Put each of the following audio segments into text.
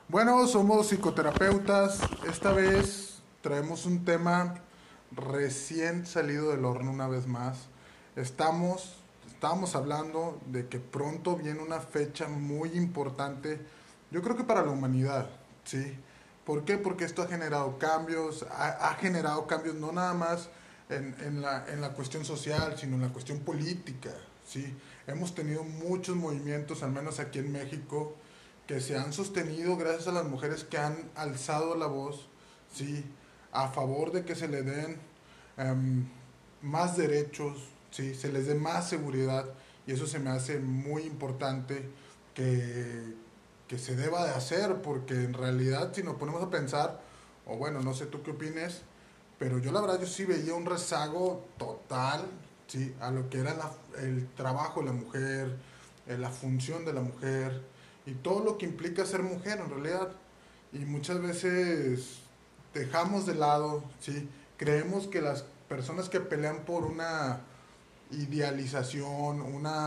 Bueno, somos psicoterapeutas. Esta vez traemos un tema recién salido del horno una vez más. Estábamos hablando de que pronto viene una fecha muy importante, yo creo que para la humanidad, ¿sí? ¿Por qué? Porque esto ha generado cambios, ha generado cambios no nada más en la cuestión social, sino en la cuestión política, ¿sí? Hemos tenido muchos movimientos, al menos aquí en México, que se han sostenido gracias a las mujeres que han alzado la voz, ¿sí? A favor de que se le den em, más derechos, ¿sí? Se les dé más seguridad, y eso se me hace muy importante que, que se deba de hacer, porque en realidad si nos ponemos a pensar, o bueno, no sé tú qué opines, pero yo la verdad yo sí veía un rezago total, ¿sí? A lo que era el trabajo de la mujer, la función de la mujer y todo lo que implica ser mujer en realidad. Y muchas veces dejamos de lado, ¿sí? Creemos que las personas que pelean por una idealización,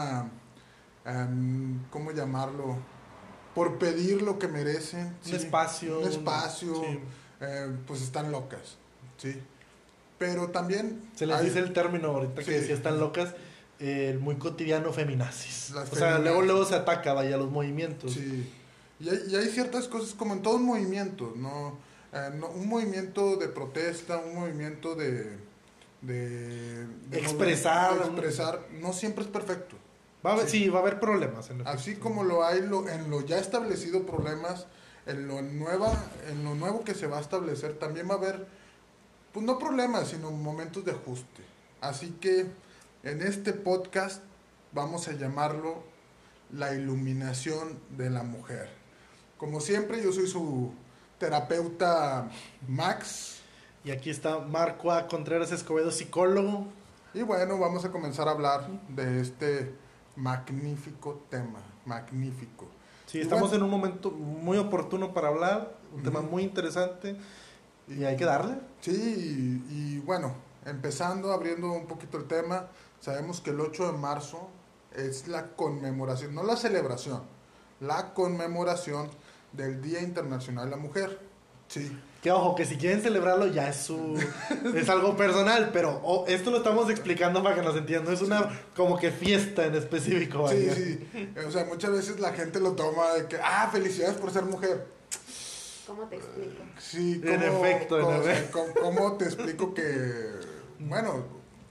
¿cómo llamarlo? Por pedir lo que merecen, Un ¿sí? espacio. Un espacio, Sí. pues están locas, ¿sí? Pero también Se les dice el término ahorita sí, que si están locas, el muy cotidiano feminazis. Las O sea, feminazis. luego se ataca, vaya, los movimientos. Sí, y hay ciertas cosas como en todo un movimiento, ¿no? Un movimiento de protesta, un movimiento de expresar, no siempre es perfecto. Sí, va a haber problemas. Así como lo hay en lo ya establecido problemas, en lo nuevo que se va a establecer, también va a haber, pues no problemas, sino momentos de ajuste. Así que en este podcast vamos a llamarlo la iluminación de la mujer. Como siempre, yo soy su terapeuta Max. Y aquí está Marco A. Contreras Escobedo, psicólogo. Y bueno, vamos a comenzar a hablar de este magnífico tema. Magnífico. Sí, Y estamos bueno, en un momento muy oportuno para hablar, un tema muy interesante y hay que darle. Sí, y bueno, empezando, abriendo un poquito el tema, sabemos que el 8 de marzo es la conmemoración, no la celebración, la conmemoración del Día Internacional de la Mujer. Sí. Que ojo, que si quieren celebrarlo ya es algo personal, pero esto lo estamos explicando para que nos entiendan. Es una como que fiesta en específico. Sí, vaya. sí. O sea, muchas veces la gente lo toma de que, felicidades por ser mujer. ¿Cómo te explico? Sí, En efecto. ¿Cómo te explico que, bueno,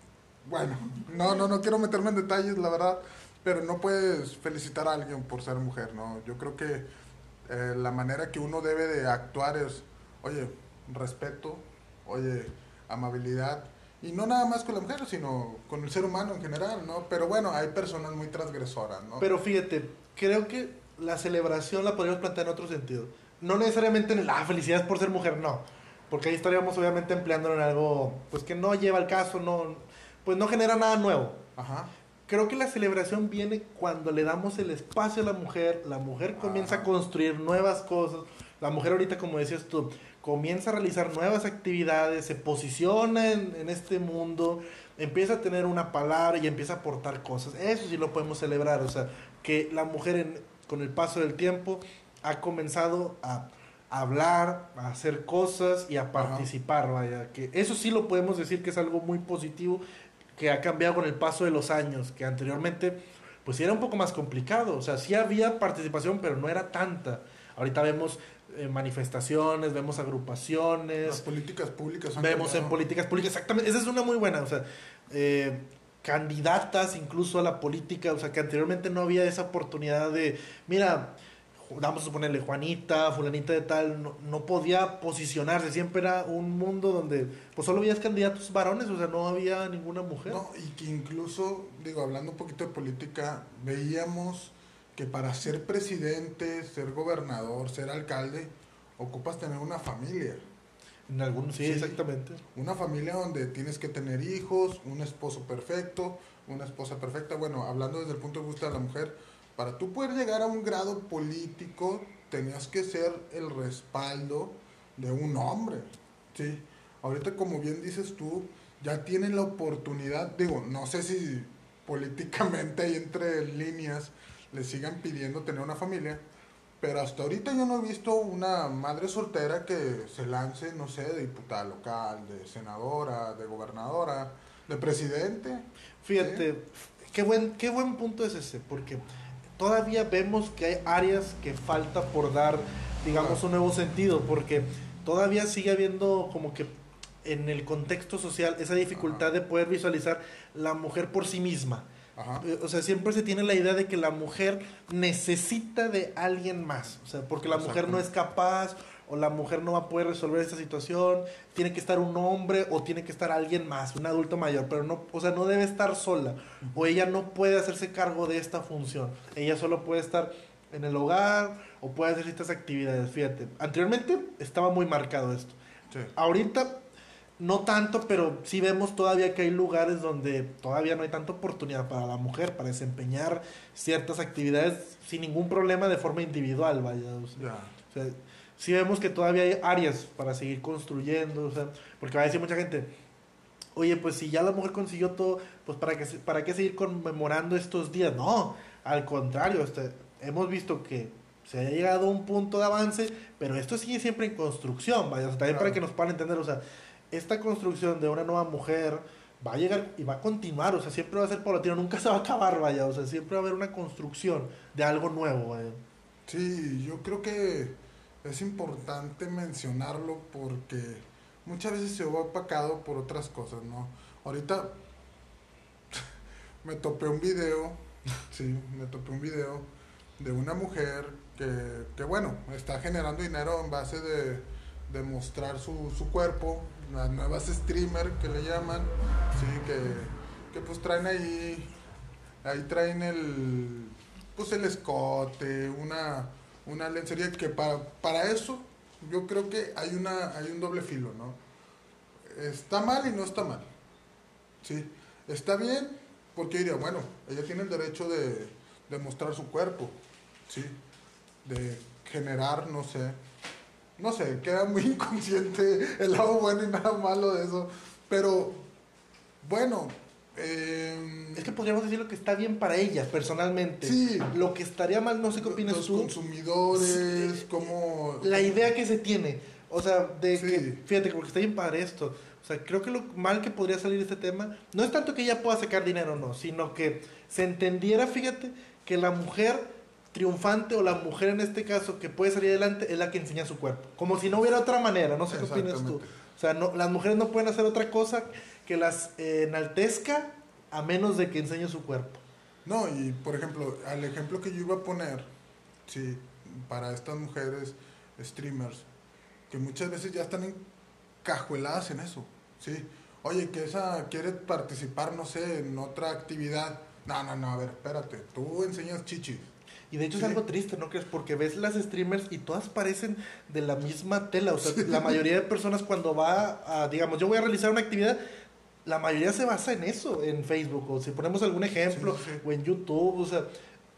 no quiero meterme en detalles, la verdad, pero no puedes felicitar a alguien por ser mujer, ¿no? Yo creo que la manera que uno debe de actuar es, oye, respeto, oye, amabilidad, y no nada más con la mujer, sino con el ser humano en general, ¿no? Pero bueno, hay personas muy transgresoras, ¿no? Pero fíjate, creo que la celebración la podríamos plantear en otro sentido. No necesariamente en felicidades por ser mujer, no. Porque ahí estaríamos obviamente empleándolo en algo pues que no lleva al caso, pues no genera nada nuevo. Ajá. Creo que la celebración viene cuando le damos el espacio a la mujer comienza a construir nuevas cosas, la mujer ahorita, como decías tú, comienza a realizar nuevas actividades, se posiciona en este mundo, empieza a tener una palabra y empieza a aportar cosas. Eso sí lo podemos celebrar, o sea, que la mujer con el paso del tiempo ha comenzado a hablar, a hacer cosas y a participar, vaya, que eso sí lo podemos decir que es algo muy positivo, que ha cambiado con el paso de los años, que anteriormente pues era un poco más complicado, o sea, sí había participación, pero no era tanta. Ahorita vemos manifestaciones, vemos agrupaciones, Las políticas públicas vemos en políticas públicas, exactamente, esa es una muy buena, o sea, candidatas incluso a la política, o sea, que anteriormente no había esa oportunidad de, mira, vamos a suponerle Juanita, fulanita de tal, no podía posicionarse, siempre era un mundo donde pues solo había candidatos varones, o sea, no había ninguna mujer. No, y que incluso, digo, hablando un poquito de política, veíamos que para ser presidente, ser gobernador, ser alcalde, ocupas tener una familia. En algunos, sí, exactamente. Una familia donde tienes que tener hijos, un esposo perfecto, una esposa perfecta. Bueno, hablando desde el punto de vista de la mujer, para tú poder llegar a un grado político, tenías que ser el respaldo de un hombre, ¿sí? Ahorita, como bien dices tú, ya tienen la oportunidad, digo, no sé si políticamente ahí entre líneas le sigan pidiendo tener una familia, Pero hasta ahorita yo no he visto una madre soltera que se lance, no sé, de diputada local, de senadora, de gobernadora, de presidente. Fíjate, qué buen punto es ese, porque todavía vemos que hay áreas que falta por dar, digamos, un nuevo sentido, porque todavía sigue habiendo como que en el contexto social esa dificultad Ajá. de poder visualizar la mujer por sí misma. Ajá. O sea, siempre se tiene la idea de que la mujer necesita de alguien más, o sea, porque la mujer no es capaz o la mujer no va a poder resolver esta situación, tiene que estar un hombre o tiene que estar alguien más, un adulto mayor, pero no, o sea, no debe estar sola o ella no puede hacerse cargo de esta función. Ella solo puede estar en el hogar o puede hacer estas actividades, fíjate. Anteriormente estaba muy marcado esto. Sí. Ahorita no tanto, pero sí vemos todavía que hay lugares donde todavía no hay tanta oportunidad para la mujer para desempeñar ciertas actividades sin ningún problema de forma individual, vaya. Ya. O sea, sí vemos que todavía hay áreas para seguir construyendo, o sea, porque va a decir mucha gente, oye, pues si ya la mujer consiguió todo, pues ¿para qué seguir conmemorando estos días? No, al contrario, hemos visto que se ha llegado a un punto de avance, pero esto sigue siempre en construcción, vaya, o sea, también para Claro. que nos puedan entender, o sea, esta construcción de una nueva mujer va a llegar y va a continuar, o sea, siempre va a ser paulatino, nunca se va a acabar, vaya, o sea, siempre va a haber una construcción de algo nuevo, vaya. Sí, yo creo que es importante mencionarlo porque muchas veces se ve opacado por otras cosas, ¿no? Ahorita me topé un video, sí, me topé un video de una mujer que bueno, está generando dinero en base de mostrar su cuerpo, las nuevas streamer que le llaman, sí, que pues traen ahí traen pues el escote, una lencería que para eso yo creo que hay un doble filo, ¿no? Está mal y no está mal, sí, está bien porque diría, bueno, ella tiene el derecho de mostrar su cuerpo, sí, de generar, no sé, queda muy inconsciente el lado bueno y nada malo de eso, pero bueno, Es que podríamos decir lo que está bien para ella, personalmente. sí, Lo que estaría mal, no sé qué opinas los tú. consumidores, como La idea que se tiene. O sea, de sí, que, fíjate, porque está bien padre esto. O sea, creo que lo mal que podría salir de este tema no es tanto que ella pueda sacar dinero o no, sino que se entendiera, fíjate, que la mujer triunfante o la mujer en este caso que puede salir adelante es la que enseña su cuerpo. Como si no hubiera otra manera, no sé qué opinas tú. exactamente. O sea, no, las mujeres no pueden hacer otra cosa que las enaltezca a menos de que enseñe su cuerpo. No, y por ejemplo, al ejemplo que yo iba a poner, sí, para estas mujeres streamers, que muchas veces ya están encajueladas en eso, sí. Oye, que esa quiere participar, no sé, en otra actividad. No, no, no, a ver, espérate, tú enseñas chichis. Y de hecho es Sí. algo triste, ¿no crees? Porque ves las streamers y todas parecen de la misma tela. O sea, la mayoría de personas cuando va a, digamos, yo voy a realizar una actividad, la mayoría se basa en eso, en Facebook. O si ponemos algún ejemplo, Sí, sí. o en YouTube, o sea,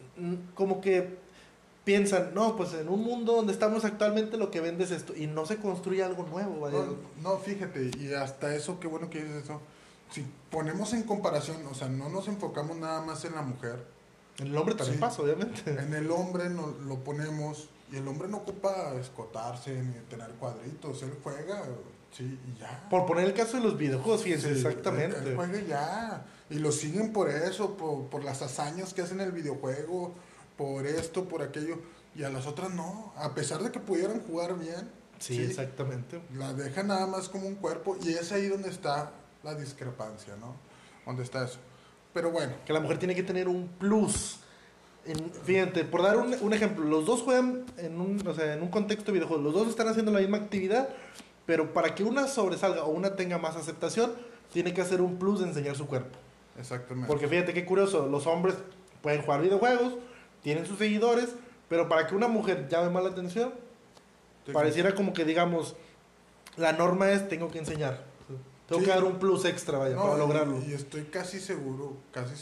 como que piensan, no, pues en un mundo donde estamos actualmente lo que vende es esto. Y no se construye algo nuevo, vaya. No, no, fíjate, y hasta eso, qué bueno que dices eso. Si ponemos en comparación, o sea, no nos enfocamos nada más en la mujer, En el hombre también sí. pasa, obviamente. En el hombre lo ponemos y el hombre no ocupa escotarse ni tener cuadritos, él juega, sí, y ya. Por poner el caso de los videojuegos, Sí, fíjense, exactamente. él juega y ya. Y lo siguen por eso, por las hazañas que hacen en el videojuego, por esto, por aquello. Y a las otras no, a pesar de que pudieran jugar bien, Sí, exactamente. la dejan nada más como un cuerpo y es ahí donde está la discrepancia, ¿no? Donde está eso. Pero bueno, Que la mujer tiene que tener un plus. Fíjate, por dar un ejemplo, los dos juegan o sea, en un contexto de videojuegos, los dos están haciendo la misma actividad, pero para que una sobresalga o una tenga más aceptación, tiene que hacer un plus de enseñar su cuerpo. exactamente. Porque fíjate qué curioso, los hombres pueden jugar videojuegos, tienen sus seguidores, pero para que una mujer llame más la atención, Sí, pareciera como que digamos, la norma es tengo que enseñar. Tengo Sí. que dar un plus extra, vaya, no, para lograrlo. y estoy casi seguro,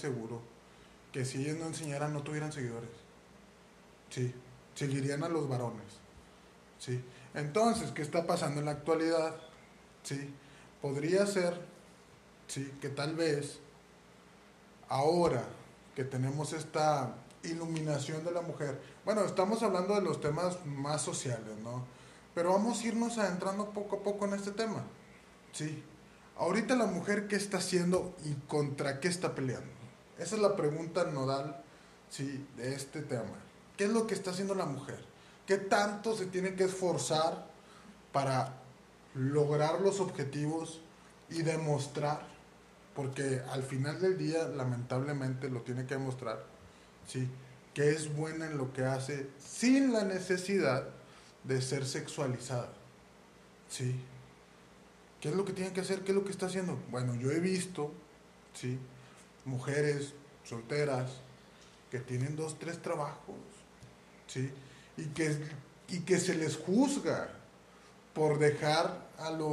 que si ellos no enseñaran no tuvieran seguidores. Sí, seguirían a los varones. Sí. Entonces, ¿qué está pasando en la actualidad? Sí, podría ser, sí, que tal vez ahora que tenemos iluminación de la mujer. Bueno, estamos hablando de los temas más sociales, ¿no? Pero vamos a irnos adentrando poco a poco en este tema. Sí. Ahorita la mujer, ¿qué está haciendo y contra qué está peleando? Esa es la pregunta nodal, sí, de este tema. ¿Qué es lo que está haciendo la mujer? ¿Qué tanto se tiene que esforzar para lograr los objetivos y demostrar? Porque al final del día, lamentablemente, lo tiene que demostrar, sí, que es buena en lo que hace sin la necesidad de ser sexualizada, sí. ¿Qué es lo que tiene que hacer? ¿Qué es lo que está haciendo? Bueno, yo he visto, sí, mujeres solteras que tienen 2, 3 trabajos, sí, y que se les juzga por dejar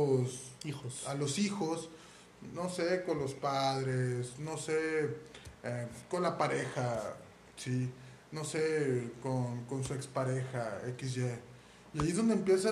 a los hijos, no sé, con los padres, no sé, con la pareja, sí, no sé, con su expareja, XY. Y ahí es donde empieza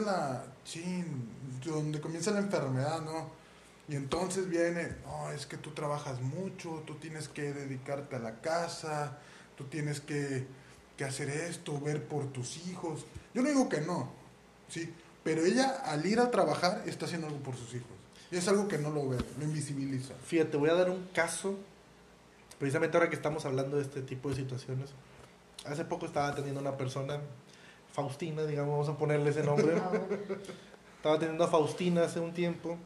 donde comienza la enfermedad, ¿no? Y entonces viene, no, es que tú trabajas mucho, tú tienes que dedicarte a la casa, tú tienes que hacer esto, ver por tus hijos. Yo no digo que no, sí, pero ella al ir a trabajar está haciendo algo por sus hijos. Y es algo que no lo ve, lo invisibiliza. Fíjate, voy a dar un caso, precisamente ahora que estamos hablando de este tipo de situaciones. Hace poco estaba atendiendo a una persona, Faustina, digamos, vamos a ponerle ese nombre. Estaba atendiendo a Faustina hace un tiempo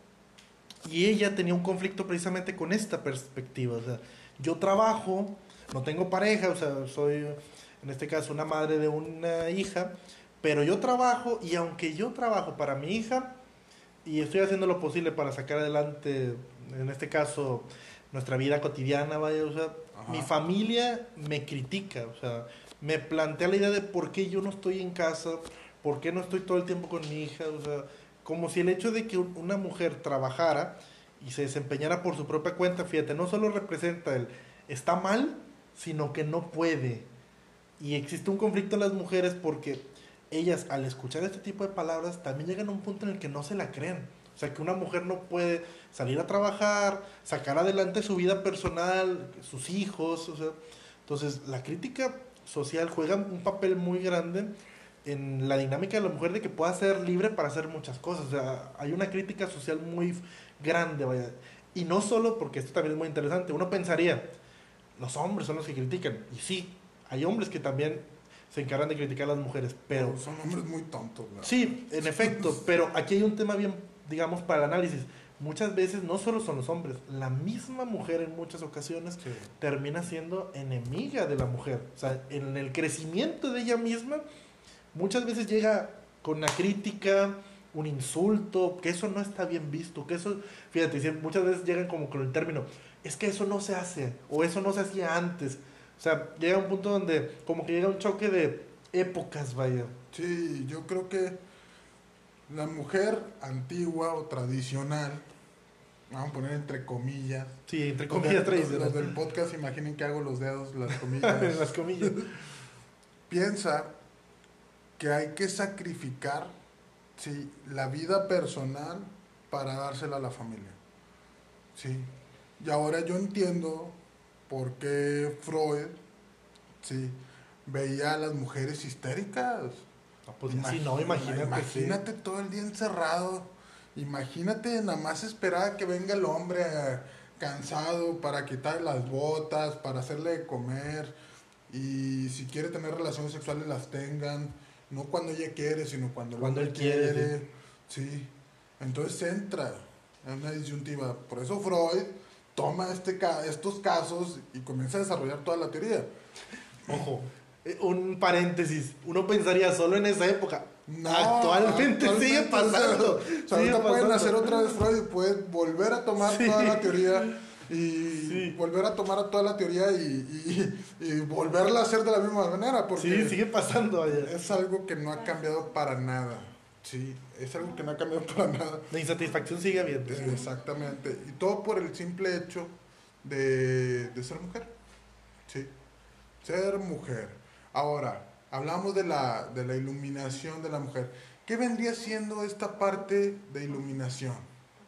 y ella tenía un conflicto precisamente con esta perspectiva. O sea, yo trabajo, no tengo pareja, o sea, soy en este caso una madre de una hija, pero yo trabajo y aunque yo trabajo para mi hija y estoy haciendo lo posible para sacar adelante, en este caso, nuestra vida cotidiana, vaya, o sea, mi familia me critica, o sea, me plantea la idea de por qué yo no estoy en casa, por qué no estoy todo el tiempo con mi hija, o sea, como si el hecho de que una mujer trabajara y se desempeñara por su propia cuenta, fíjate, no solo representa el está mal, sino que no puede. Y existe un conflicto en las mujeres porque ellas al escuchar este tipo de palabras también llegan a un punto en el que no se la creen. O sea, que una mujer no puede salir a trabajar, sacar adelante su vida personal, sus hijos, o sea, entonces la crítica social juega un papel muy grande en la dinámica de la mujer de que pueda ser libre para hacer muchas cosas. O sea, hay una crítica social muy grande, vaya. Y no solo porque esto también es muy interesante. Uno pensaría, los hombres son los que critican. Y sí, hay hombres que también se encargan de criticar a las mujeres, pero... Son hombres muy tontos, ¿verdad? Sí, en efecto, pero aquí hay un tema bien, digamos, para el análisis. Muchas veces no solo son los hombres, la misma mujer en muchas ocasiones Sí. termina siendo enemiga de la mujer. O sea, en el crecimiento de ella misma, muchas veces llega con una crítica, un insulto, que eso no está bien visto, que eso, fíjate, muchas veces llegan como con el término, es que eso no se hace, o eso no se hacía antes. O sea, llega un punto donde como que llega un choque de épocas, vaya. Sí, yo creo que la mujer antigua o tradicional, vamos a poner entre comillas. Sí, entre comillas tradicional. Los del podcast imaginen que hago los dedos, las comillas. Las comillas. Piensa que hay que sacrificar, sí, la vida personal para dársela a la familia. Sí. Y ahora yo entiendo por qué Freud, sí, veía a las mujeres histéricas. Pues sí, no, imagínate. Imagínate sí. todo el día encerrado. Imagínate nada más esperar a que venga el hombre cansado para quitarle las botas, para hacerle de comer. Y si quiere tener relaciones sexuales, las tengan. No cuando ella quiere, sino cuando él quiere. Sí. Entonces entra en una disyuntiva. Por eso Freud toma estos casos y comienza a desarrollar toda la teoría. Ojo, un paréntesis. Uno pensaría solo en esa época. No, actualmente sigue pasando. O sea, ahorita pueden hacer otra vez Freud y pueden volver a tomar toda la teoría y volver a tomar toda la teoría y volverla a hacer de la misma manera. Porque sí, sigue pasando. Allá. Es algo que no ha cambiado para nada. Sí, es algo que no ha cambiado para nada. La insatisfacción sigue habiendo. Exactamente. Y todo por el simple hecho de ser mujer. Sí, ser mujer. Ahora, hablamos de la iluminación de la mujer. ¿Qué vendría siendo esta parte de iluminación?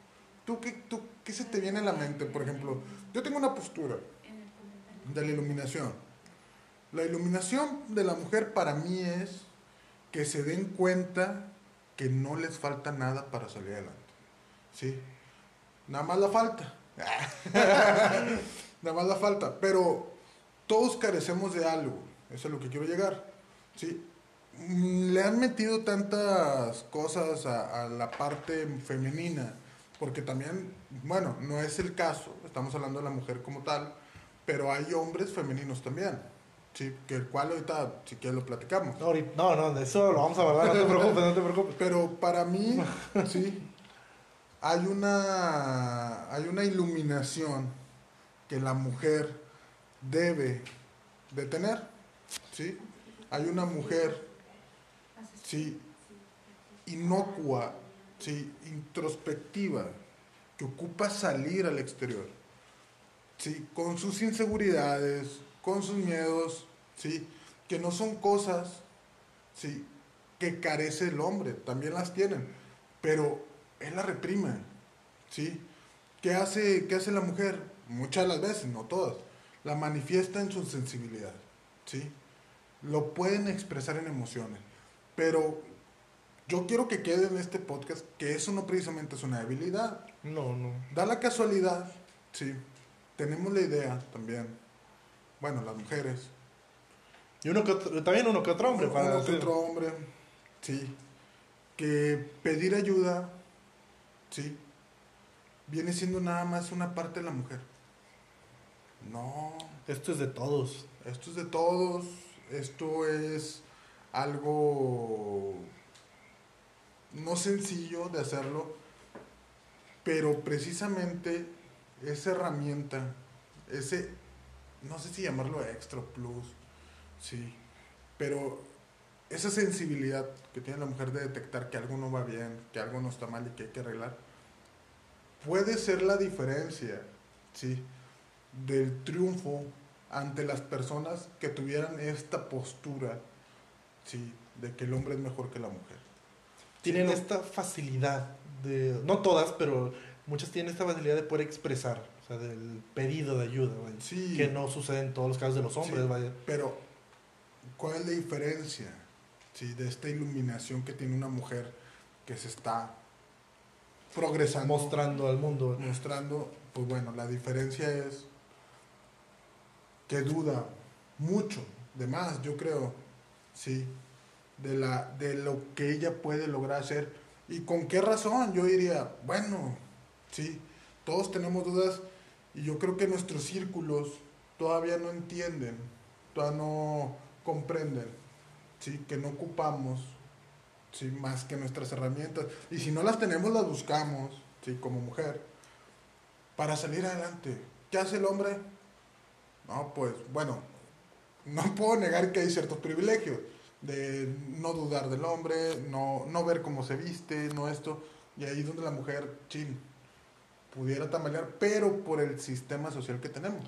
¿Qué se te viene a la mente? Por ejemplo, yo tengo una postura de la iluminación. La iluminación de la mujer para mí es que se den cuenta que no les falta nada para salir adelante. ¿Sí? Nada más la falta. Nada más la falta. Pero todos carecemos de algo. Eso es lo que quiero llegar. ¿Sí? Le han metido tantas cosas a la parte femenina. Porque también, bueno, no es el caso. Estamos hablando de la mujer como tal. Pero hay hombres femeninos también. Sí, que el cual ahorita, si quieres, lo platicamos. No, de eso lo vamos a hablar, no te preocupes. Pero para mí, sí, hay una iluminación que la mujer debe de tener, ¿sí? Hay una mujer, sí, inocua, sí, introspectiva, que ocupa salir al exterior, sí, con sus inseguridades, con sus miedos, sí, que no son cosas, sí, que carece el hombre, también las tienen, pero él la reprime, ¿sí? Qué hace la mujer? Muchas de las veces, no todas, la manifiesta en su sensibilidad, ¿sí? Lo pueden expresar en emociones, pero yo quiero que quede en este podcast que eso no precisamente es una debilidad. No. Da la casualidad, ¿sí? Tenemos la idea también, bueno, las mujeres, Y también uno que otro hombre. uno que otro hombre, sí, que pedir ayuda, sí, viene siendo nada más una parte de la mujer. No, Esto es de todos. esto es de todos, esto es algo no sencillo de hacerlo, pero precisamente esa herramienta, ese, no sé si llamarlo extra plus, sí, pero esa sensibilidad que tiene la mujer de detectar que algo no va bien, que algo no está mal y que hay que arreglar, puede ser la diferencia, ¿sí?, del triunfo ante las personas que tuvieran esta postura, ¿sí?, de que el hombre es mejor que la mujer. Tienen Sí, esta facilidad de, no todas, pero muchas tienen esta facilidad de poder expresar, o sea, del pedido de ayuda, vaya, sí, que no sucede en todos los casos de los hombres, sí, vaya. pero ¿cuál es la diferencia, sí, de esta iluminación que tiene una mujer que se está progresando, Mostrando al mundo. mostrando? Pues bueno, la diferencia es que duda mucho, de más, yo creo, sí, de lo que ella puede lograr hacer. ¿Y con qué razón? Yo diría, bueno, sí, todos tenemos dudas y yo creo que nuestros círculos todavía no entienden, todavía no comprenden, sí, que no ocupamos, sí, más que nuestras herramientas. Y si no las tenemos, las buscamos, sí, como mujer, para salir adelante. ¿Qué hace el hombre? No, pues, bueno, no puedo negar que hay ciertos privilegios de no dudar del hombre, no ver cómo se viste, no esto, y ahí es donde la mujer, chin, pudiera tambalear, pero por el sistema social que tenemos.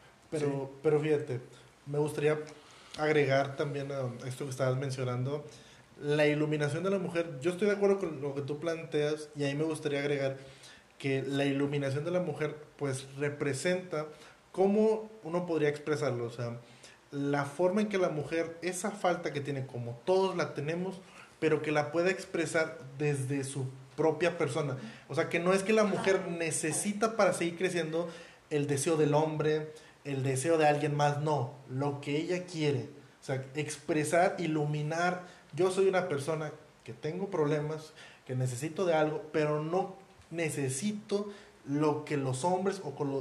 Pero fíjate, me gustaría agregar también a esto que estabas mencionando, la iluminación de la mujer. Yo estoy de acuerdo con lo que tú planteas y ahí me gustaría agregar que la iluminación de la mujer pues representa cómo uno podría expresarlo, o sea, la forma en que la mujer, esa falta que tiene, como todos la tenemos, pero que la pueda expresar desde su propia persona. O sea, que no es que la mujer necesita para seguir creciendo el deseo del hombre, el deseo de alguien más, no, lo que ella quiere. O sea, expresar, iluminar. Yo soy una persona que tengo problemas, que necesito de algo, pero no necesito lo que los hombres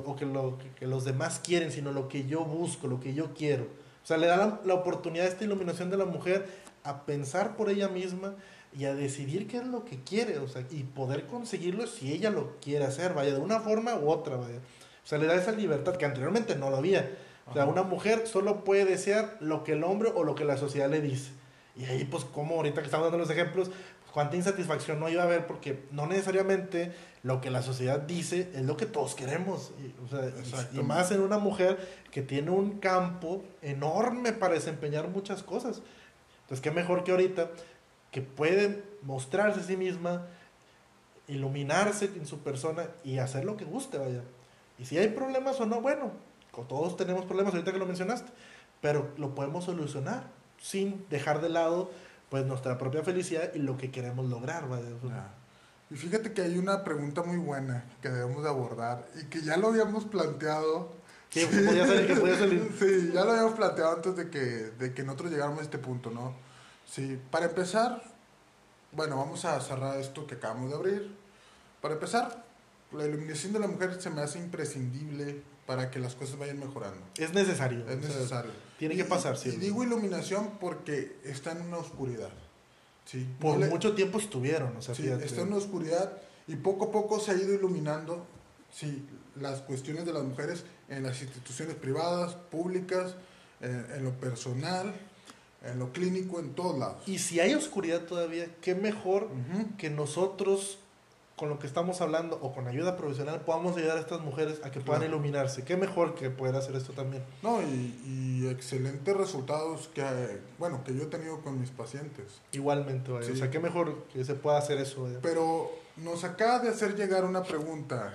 que los demás quieren, sino lo que yo busco, lo que yo quiero. O sea, le da la oportunidad a esta iluminación de la mujer a pensar por ella misma y a decidir qué es lo que quiere, o sea, y poder conseguirlo si ella lo quiere hacer, vaya, de una forma u otra, vaya. O sea, le da esa libertad que anteriormente no lo había. O sea, una mujer solo puede desear lo que el hombre o lo que la sociedad le dice. Y ahí, pues, como ahorita que estamos dando los ejemplos, pues, cuánta insatisfacción no iba a haber, porque no necesariamente lo que la sociedad dice es lo que todos queremos. O sea, y más en una mujer que tiene un campo enorme para desempeñar muchas cosas. Entonces, qué mejor que ahorita, que puede mostrarse a sí misma, iluminarse en su persona y hacer lo que guste, vaya. Y si hay problemas o no, bueno, todos tenemos problemas ahorita que lo mencionaste, pero lo podemos solucionar sin dejar de lado pues nuestra propia felicidad y lo que queremos lograr, vaya. Ya. Y fíjate que hay una pregunta muy buena que debemos de abordar y que ya lo habíamos planteado. Que podía salir. Sí, ya lo habíamos planteado antes de que nosotros llegáramos a este punto, ¿no? Sí, para empezar, bueno, vamos a cerrar esto que acabamos de abrir. Para empezar, la iluminación de la mujer se me hace imprescindible para que las cosas vayan mejorando. Es necesario. Es necesario. Tiene que pasar, sí. Y digo iluminación porque está en una oscuridad. Sí, Por mucho tiempo estuvieron, o sea, sí, fíjate. está en una oscuridad y poco a poco se ha ido iluminando, sí, las cuestiones de las mujeres en las instituciones privadas, públicas, en lo personal, en lo clínico, en todos lados. Y si hay oscuridad todavía, qué mejor Ujú. que nosotros, con lo que estamos hablando o con ayuda profesional, podamos ayudar a estas mujeres a que puedan Claro. iluminarse. Qué mejor que poder hacer esto también. No, y excelentes resultados que, bueno, que yo he tenido con mis pacientes. Igualmente, vaya. Sí. O sea, qué mejor que se pueda hacer eso, vaya. Pero nos acaba de hacer llegar una pregunta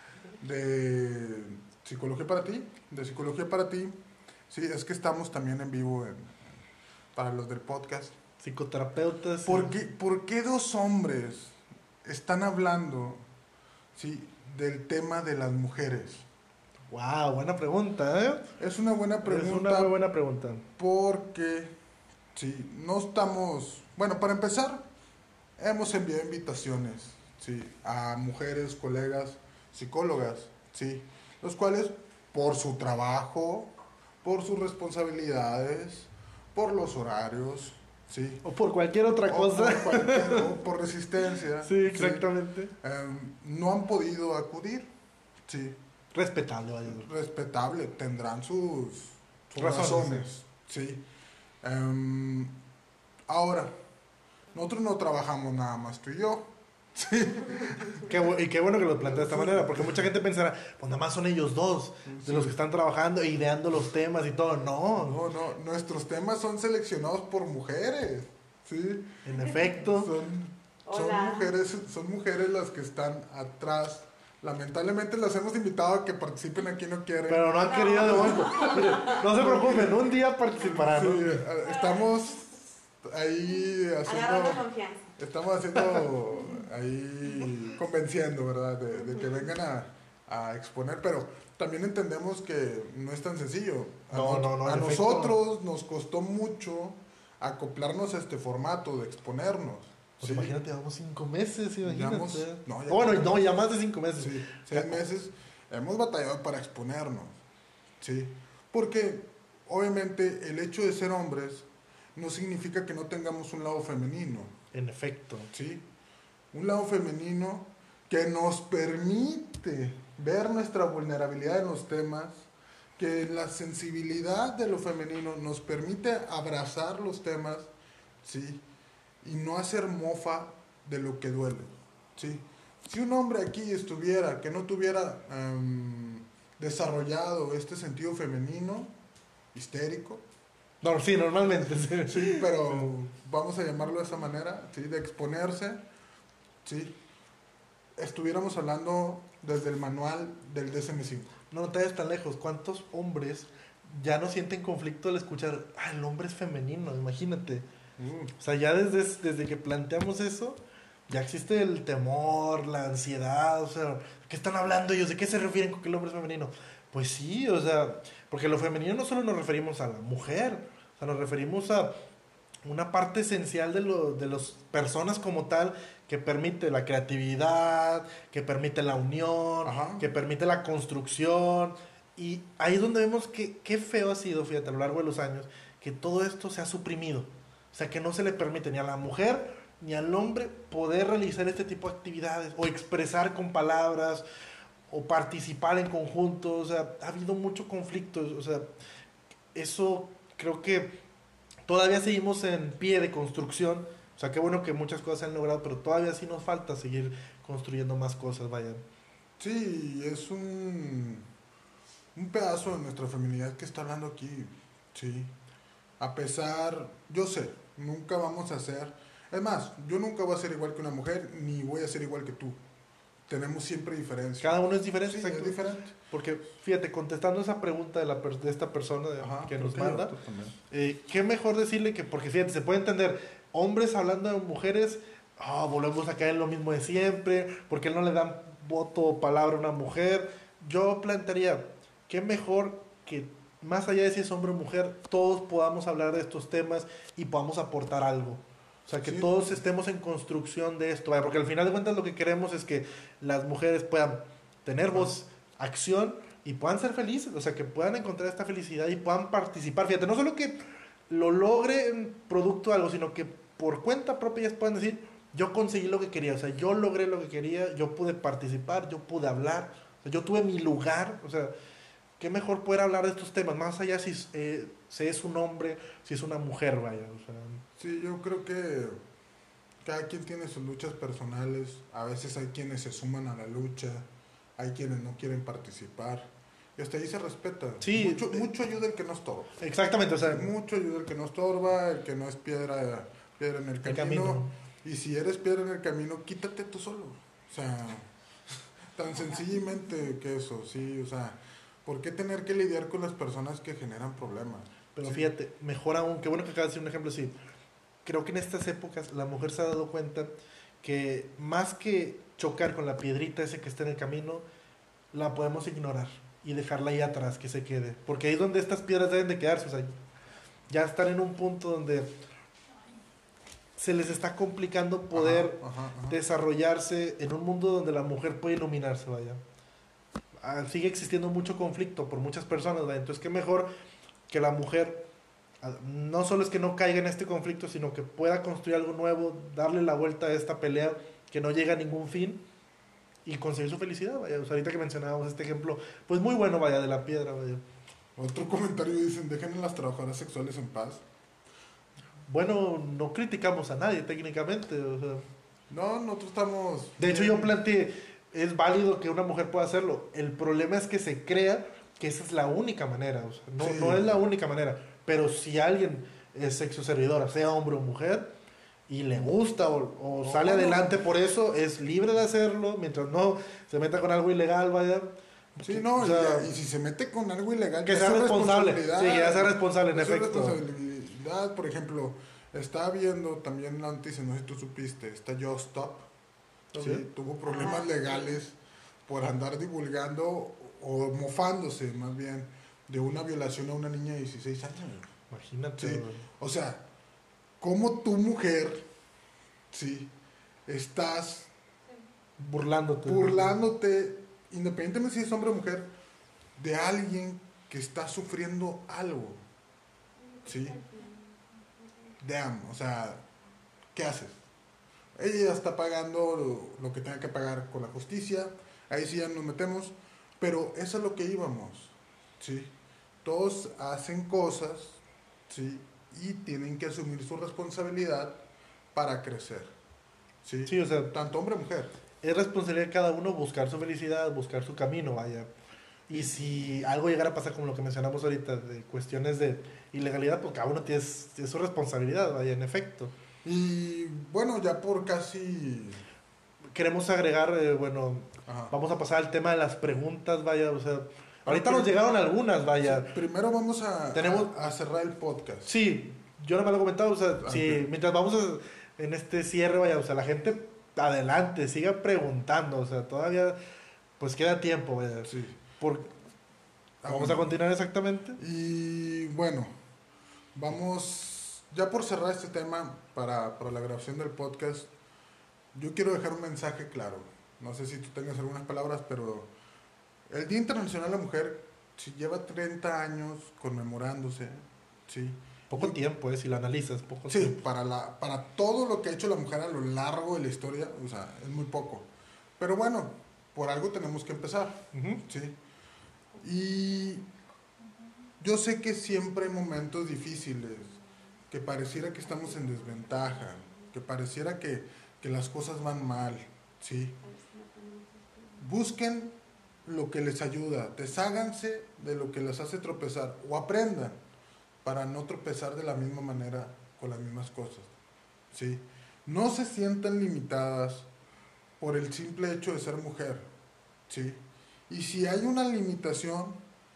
de psicología para ti, Sí, es que estamos también en vivo para los del podcast. Psicoterapeutas. ¿Por qué dos hombres están hablando, sí, del tema de las mujeres? Wow, buena pregunta, ¿eh? Es una buena pregunta. Es una muy buena pregunta. Porque, sí, no estamos... Bueno, para empezar, hemos enviado invitaciones, sí, a mujeres, colegas, psicólogas, sí, los cuales, por su trabajo, por sus responsabilidades, por los horarios, sí, O por cualquier otra cosa. o por resistencia, Sí, exactamente. no han podido acudir, sí, Respetable, vaya. respetable, tendrán sus Razones, razones, sí. Ahora, nosotros no trabajamos nada más tú y yo. Y qué bueno que lo plantea de esta manera, porque mucha gente pensará, pues nada más son ellos dos, de los que están trabajando e ideando los temas y todo. No, No, nuestros temas son seleccionados por mujeres, ¿sí? en efecto. Hola. Son mujeres las que están atrás. Lamentablemente las hemos invitado a que participen aquí, no quieren. Pero no han querido de momento. Mire, no se preocupen, un día participarán. Sí, ¿no? estamos ahí Agarrando confianza. estamos haciendo ahí convenciendo, ¿verdad? De que vengan a exponer, pero también entendemos que no es tan sencillo. No, A en efecto. nosotros nos costó mucho acoplarnos a este formato de exponernos. Pues ¿sí? imagínate, llevamos 5 meses, imagínate. Llevamos- no, ya bueno, llevamos- no, ya más de 5 meses. Sí, 6 meses hemos batallado para exponernos, ¿sí? Porque obviamente el hecho de ser hombres no significa que no tengamos un lado femenino, En efecto. ¿sí? Un lado femenino que nos permite ver nuestra vulnerabilidad en los temas, que la sensibilidad de lo femenino nos permite abrazar los temas, ¿sí? Y no hacer mofa de lo que duele, ¿sí? Si un hombre aquí estuviera, que no tuviera desarrollado este sentido femenino, histérico, No, sí, normalmente. Sí. sí, pero vamos a llamarlo de esa manera, ¿sí? De exponerse, ¿sí? Estuviéramos hablando desde el manual del DSM-5. No te vayas tan lejos. ¿Cuántos hombres ya no sienten conflicto al escuchar, el hombre es femenino? Imagínate. O sea, ya desde que planteamos eso, ya existe el temor, la ansiedad, o sea, ¿qué están hablando ellos? ¿De qué se refieren con que el hombre es femenino? Pues sí, o sea, porque lo femenino no solo nos referimos a la mujer, o sea, nos referimos a una parte esencial de las personas como tal, que permite la creatividad, que permite la unión, Ajá. que permite la construcción, y ahí es donde vemos que qué feo ha sido, fíjate, a lo largo de los años, que todo esto se ha suprimido. O sea, que no se le permite ni a la mujer ni al hombre poder realizar este tipo de actividades o expresar con palabras o participar en conjunto. O sea, ha habido mucho conflicto. O sea, eso creo que todavía seguimos en pie de construcción. O sea, qué bueno que muchas cosas se han logrado, pero todavía sí nos falta seguir construyendo más cosas, vaya. Sí, es un pedazo de nuestra feminidad que está hablando aquí, sí. A pesar, yo sé, nunca vamos a ser, es más, yo nunca voy a ser igual que una mujer, ni voy a ser igual que tú, tenemos siempre diferencias. Cada uno es diferente, Sí, exacto. es diferente. Porque, fíjate, contestando esa pregunta de esta persona Ajá, que creo nos que manda, tú también. qué mejor decirle que, porque fíjate, se puede entender, hombres hablando de mujeres, volvemos a caer en lo mismo de siempre, porque no le dan voto o palabra a una mujer. Yo plantearía, qué mejor que, más allá de si es hombre o mujer, todos podamos hablar de estos temas y podamos aportar algo. O sea, que Sí. todos estemos en construcción de esto, vaya, porque al final de cuentas lo que queremos es que las mujeres puedan tener voz, acción y puedan ser felices, o sea, que puedan encontrar esta felicidad y puedan participar. Fíjate, no solo que lo logren producto de algo, sino que por cuenta propia ellas puedan decir, yo conseguí lo que quería, o sea, yo logré lo que quería, yo pude participar, yo pude hablar, o sea, yo tuve mi lugar, o sea, qué mejor poder hablar de estos temas, más allá si es un hombre, si es una mujer, vaya, o sea. Sí, yo creo que cada quien tiene sus luchas personales. A veces hay quienes se suman a la lucha, hay quienes no quieren participar. Y hasta ahí se respeta. Sí, mucho ayuda el que no estorba. Exactamente, o sea, Mucho ayuda el que no estorba, el que no es piedra en el camino. Y si eres piedra en el camino, quítate tú solo. O sea, tan sencillamente que eso, sí. O sea, ¿por qué tener que lidiar con las personas que generan problemas? pero Sí. fíjate, mejor aún, qué bueno que acabas de decir un ejemplo así. Creo que en estas épocas la mujer se ha dado cuenta que más que chocar con la piedrita ese que está en el camino, la podemos ignorar y dejarla ahí atrás, que se quede. Porque ahí es donde estas piedras deben de quedarse. O sea, ya están en un punto donde se les está complicando poder Ajá. desarrollarse en un mundo donde la mujer puede iluminarse, vaya. Sigue existiendo mucho conflicto por muchas personas, vaya. Entonces, qué mejor que la mujer no solo es que no caiga en este conflicto, sino que pueda construir algo nuevo, darle la vuelta a esta pelea que no llega a ningún fin y conseguir su felicidad, vaya. O sea, ahorita que mencionábamos este ejemplo, pues muy bueno, vaya, de la piedra, vaya. Otro comentario dicen, dejen a las trabajadoras sexuales en paz. Bueno, no criticamos a nadie técnicamente, o sea. No, nosotros estamos... De hecho, yo planteé, es válido que una mujer pueda hacerlo. El problema es que se crea que esa es la única manera, o sea, no, Sí. no es la única manera. Pero si alguien es sexo servidora, sea hombre o mujer, y le gusta o No, sale no. adelante por eso, es libre de hacerlo, mientras no se meta con algo ilegal, vaya. Sí, no, O sea, y si se mete con algo ilegal, que ya sea es su responsable. responsabilidad. Sí, que ya sea responsable, en Es su efecto. responsabilidad. Por ejemplo, estaba viendo también la noticia, no sé si tú supiste, esta Just Stop, Ok. sí, tuvo problemas Ah. legales por andar divulgando o mofándose más bien de una violación a una niña de 16 años. Imagínate. Sí. güey. O sea, ¿cómo tu mujer, sí, estás burlándote, independientemente si es hombre o mujer, de alguien que está sufriendo algo? ¿Sí? Damn, o sea, ¿qué haces? Ella ya está pagando lo que tenga que pagar con la justicia, ahí sí ya nos metemos, pero eso es lo que íbamos, ¿sí? Todos hacen cosas, ¿sí? Y tienen que asumir su responsabilidad para crecer, ¿sí? Sí, o sea, Tanto hombre como mujer. es responsabilidad de cada uno buscar su felicidad, buscar su camino, vaya. Y si algo llegara a pasar como lo que mencionamos ahorita, de cuestiones de ilegalidad, pues cada uno tiene su responsabilidad, vaya, en efecto. Y bueno, ya por casi... Queremos agregar, bueno, Ajá. vamos a pasar al tema de las preguntas, vaya, o sea, ahorita Ok. nos llegaron algunas, vaya. Sí, primero vamos Tenemos- a cerrar el podcast. Sí, yo no me lo he comentado, o sea, sí, Ok. mientras vamos en este cierre, vaya, o sea, la gente adelante, siga preguntando, o sea, todavía, pues queda tiempo, vaya. Sí. Vamos a continuar exactamente. Y bueno, vamos, ya por cerrar este tema para la grabación del podcast, yo quiero dejar un mensaje claro. No sé si tú tengas algunas palabras, pero el Día Internacional de la Mujer, si lleva 30 años conmemorándose, ¿sí? Poco tiempo, si lo analizas, poco Sí, tiempo. para todo lo que ha hecho la mujer a lo largo de la historia, o sea, es muy poco. Pero bueno, por algo tenemos que empezar, Ujú. ¿sí? Y yo sé que siempre hay momentos difíciles, que pareciera que estamos en desventaja, que pareciera que las cosas van mal, ¿sí? Busquen lo que les ayuda, desháganse de lo que les hace tropezar o aprendan para no tropezar de la misma manera con las mismas cosas, ¿sí? No se sientan limitadas por el simple hecho de ser mujer, ¿sí? Y si hay una limitación,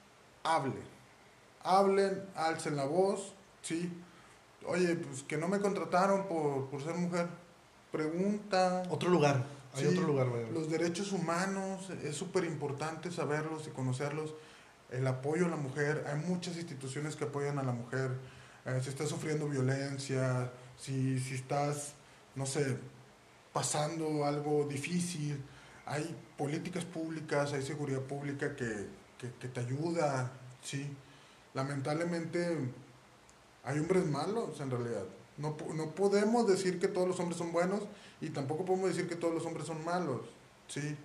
hablen, alcen la voz, ¿sí? Oye, pues que no me contrataron por ser mujer, pregunta. Otro lugar, hay Sí, otro lugar, vaya. los derechos humanos, es súper importante saberlos y conocerlos. El apoyo a la mujer, hay muchas instituciones que apoyan a la mujer. Si estás sufriendo violencia, si estás, no sé, pasando algo difícil, hay políticas públicas, hay seguridad pública que te ayuda, ¿sí? Lamentablemente hay hombres malos en realidad. No podemos decir que todos los hombres son buenos y tampoco podemos decir que todos los hombres son malos, ¿sí?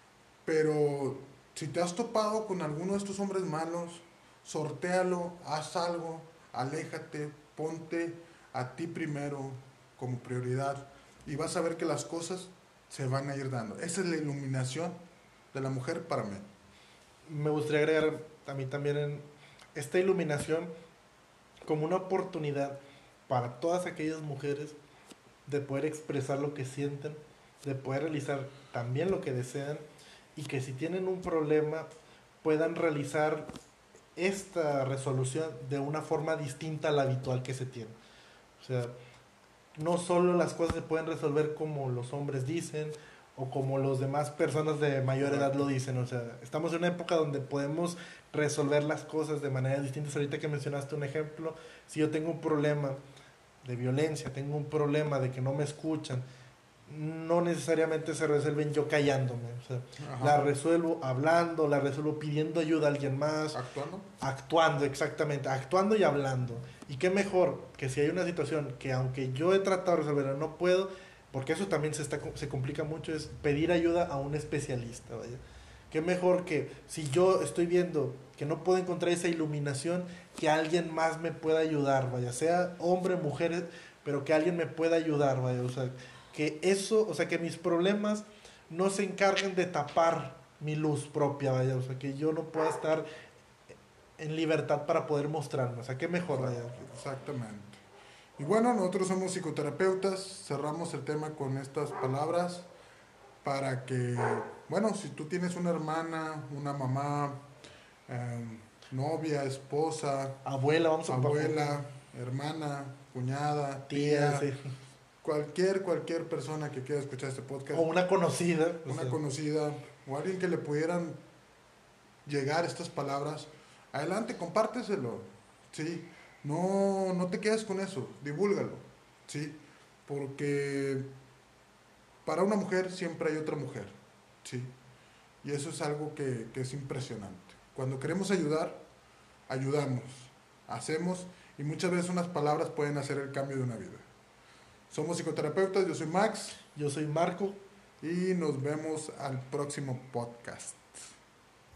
Pero si te has topado con alguno de estos hombres malos, sortéalo, haz algo, aléjate, ponte a ti primero como prioridad y vas a ver que las cosas se van a ir dando. Esa es la iluminación de la mujer para mí. Me gustaría agregar a mí también en esta iluminación como una oportunidad para todas aquellas mujeres de poder expresar lo que sienten, de poder realizar también lo que desean y que si tienen un problema puedan realizar esta resolución de una forma distinta a la habitual que se tiene. O sea, no solo las cosas se pueden resolver como los hombres dicen o como los demás personas de mayor edad lo dicen. O sea, estamos en una época donde podemos resolver las cosas de maneras distintas. Ahorita que mencionaste un ejemplo, si yo tengo un problema de violencia, tengo un problema de que no me escuchan, no necesariamente se resuelven yo callándome. O sea, la resuelvo hablando, la resuelvo pidiendo ayuda a alguien más. ¿Actuando? Actuando, exactamente, actuando y hablando. Y qué mejor que si hay una situación que aunque yo he tratado de resolverla, no puedo, porque eso también se complica mucho, es pedir ayuda a un especialista, vaya. Qué mejor que si yo estoy viendo que no puedo encontrar esa iluminación, que alguien más me pueda ayudar, vaya, sea hombre, mujer, pero que alguien me pueda ayudar, vaya, o sea, que eso, o sea, que mis problemas no se encarguen de tapar mi luz propia, vaya, o sea, que yo no pueda estar en libertad para poder mostrarme, o sea, qué mejor, vaya. Exactamente. Y bueno, nosotros somos psicoterapeutas, cerramos el tema con estas palabras para que, bueno, si tú tienes una hermana, una mamá, novia, esposa, Abuela, abuela, hermana, cuñada, tía, tía, sí. cualquier persona que quiera escuchar este podcast, O una conocida. una conocida o alguien que le pudieran llegar estas palabras, adelante, compárteselo, ¿sí? No te quedes con eso, divúlgalo, ¿sí? Porque para una mujer siempre hay otra mujer, ¿sí? Y eso es algo que es impresionante. Cuando queremos ayudar, ayudamos, hacemos, y muchas veces unas palabras pueden hacer el cambio de una vida. Somos psicoterapeutas, yo soy Max. Yo soy Marco. Y nos vemos al próximo podcast.